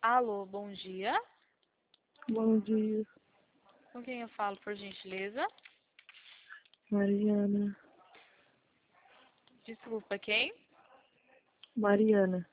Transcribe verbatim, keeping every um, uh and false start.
Alô, bom dia. Bom dia, Com quem eu falo, por gentileza? Mariana. Desculpa, quem? Mariana.